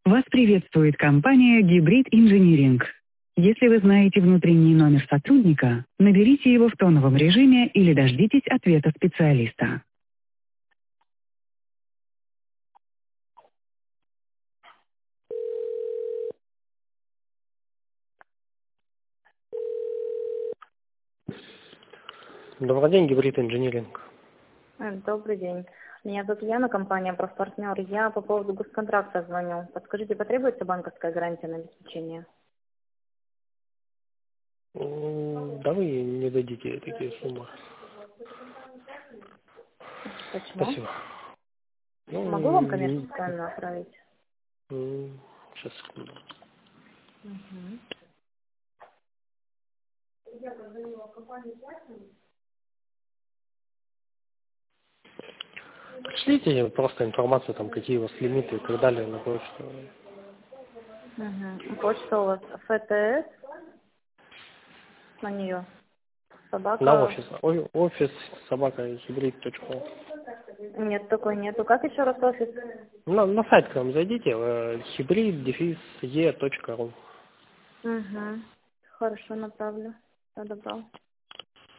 Вас приветствует компания Hybrid Engineering. Если вы знаете внутренний номер сотрудника, наберите его в тоновом режиме или дождитесь ответа специалиста. Добрый день, гибрид инжиниринг. Добрый день. Меня зовут Яна, компания «Профпартнер». Я по поводу госконтракта звоню. Подскажите, потребуется банковская гарантия на обеспечение? Да вы не дадите такие суммы. Почему? Спасибо. Могу вам коммерческую направить? Сейчас, секунду. Угу. Пришлите просто информацию, там, какие у вас лимиты и так далее на почту. Угу. Почта у вас ФТС на нее? На Собака? офис собака hybrid.ru. Нет, такой нету. Как еще раз офис? На сайт к нам зайдите, hybrid-e.ru. Угу. Хорошо, направлю. Все, добро.